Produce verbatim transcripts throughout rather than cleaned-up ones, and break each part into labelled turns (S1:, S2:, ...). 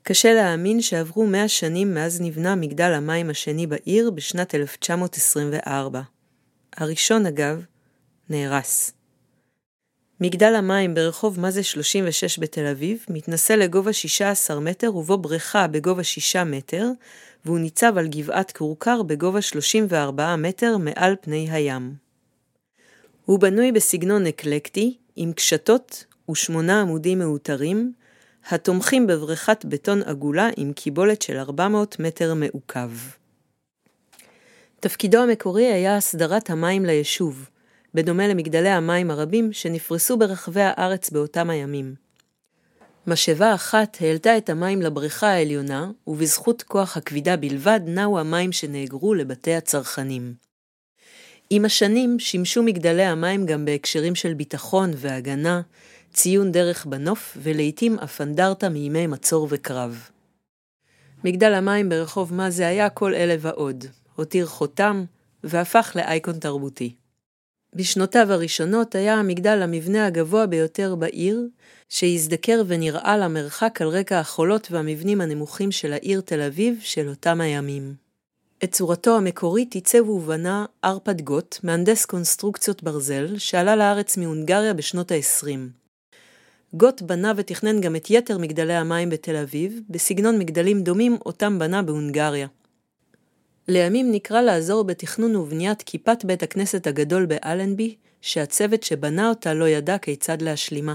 S1: קשה להאמין שעברו מאה שנים מאז נבנה מגדל המים השני בעיר בשנת אלף תשע מאות עשרים וארבע. הראשון אגב נהרס. מגדל המים ברחוב מזה שלושים ושש בתל אביב מתנסה לגובה שישה עשר מטר ובו בריכה בגובה שישה מטר, והוא ניצב על גבעת קורקר בגובה שלושים וארבעה מטר מעל פני הים. הוא בנוי בסגנון אקלקטי עם קשתות ושמונה עמודים מאותרים, התומכים בבריכת בטון עגולה עם קיבולת של ארבע מאות מטר מעוקב. תפקידו המקורי היה הסדרת המים ליישוב, בדומה למגדלי המים הרבים שנפרסו ברחבי הארץ באותם הימים. משאבה אחת העלתה את המים לבריכה העליונה, ובזכות כוח הכבידה בלבד נעו המים שנאגרו לבתי הצרכנים. עם השנים שימשו מגדלי המים גם בהקשרים של ביטחון והגנה, ציון דרך בנוף ולעיתים אף אנדרטה מימי מצור וקרב. מגדל המים ברחוב מזה היה כל אלה ועוד, הותיר חותם והפך לאייקון תרבותי. בשנותיו הראשונות היה המגדל המבנה הגבוה ביותר בעיר, שהזדקר ונראה למרחק על רקע החולות והמבנים הנמוכים של העיר תל אביב של אותם הימים. את צורתו המקורית עיצב ובנה ארפד גוט, מהנדס קונסטרוקציות ברזל, שעלה לארץ מהונגריה בשנות ה-עשרים. גוט בנה ותכנן גם את יתר מגדלי המים בתל אביב, בסגנון מגדלים דומים אותם בנה בהונגריה. לימים נקרא לעזור בתכנון ובניית כיפת בית הכנסת הגדול באלנבי, שהצוות שבנה אותה לא ידע כיצד להשלימה.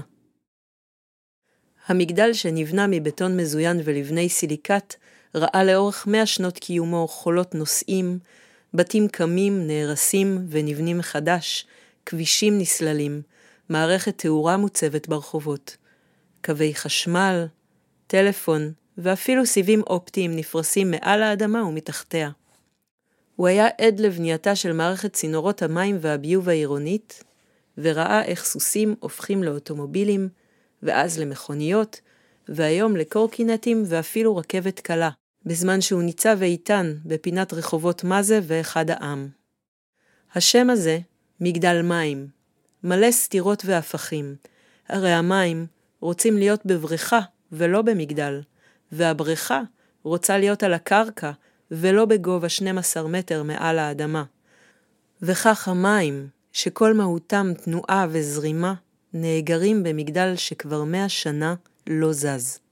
S1: המגדל שנבנה מבטון מזוין ולבני סיליקט, ראה לאורך מאה שנות קיומו חולות נוסעים, בתים קמים, נהרסים ונבנים מחדש, כבישים נסללים, מערכת תאורה מוצבת ברחובות, קווי חשמל, טלפון ואפילו סיבים אופטיים נפרסים מעל האדמה ומתחתיה. הוא היה עד לבנייתה של מערכת צינורות המים והביוב העירונית, וראה איך סוסים הופכים לאוטומובילים, ואז למכוניות, והיום לקורקינטים ואפילו רכבת קלה, בזמן שהוא ניצב איתן בפינת רחובות מזה ואחד העם. השם הזה, מגדל מים, מלא סתירות והפכים, הרי המים רוצים להיות בבריכה ולא במגדל, והבריכה רוצה להיות על הקרקע ולא בגובה שנים עשר מטר מעל האדמה. וכך המים, שכל מהותם תנועה וזרימה, נאגרים במגדל שכבר מאה שנה לא זז.